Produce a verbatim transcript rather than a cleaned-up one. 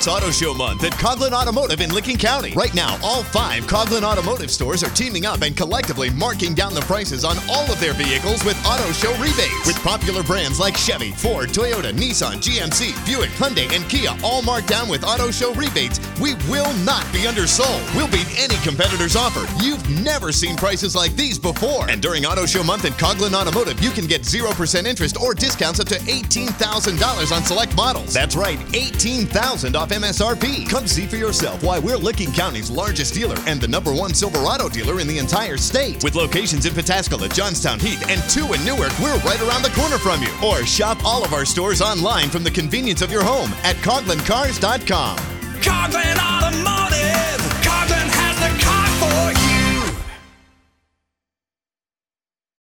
It's Auto Show Month at Coghlan Automotive in Licking County. Right now, all five Coghlan Automotive stores are teaming up and collectively marking down the prices on all of their vehicles with Auto Show rebates. With popular brands like Chevy, Ford, Toyota, Nissan, G M C, Buick, Hyundai, and Kia all marked down with Auto Show rebates, we will not be undersold. We'll beat any competitor's offer. You've never seen prices like these before. And during Auto Show Month at Coghlan Automotive, you can get zero percent interest or discounts up to eighteen thousand dollars on select models. That's right, eighteen thousand dollars off M S R P. Come see for yourself why we're Licking County's largest dealer and the number one Silverado dealer in the entire state. With locations in Pataskala, Johnstown, Heath, and two in Newark, we're right around the corner from you. Or shop all of our stores online from the convenience of your home at Coghlan Cars dot com. Coghlan Automotive.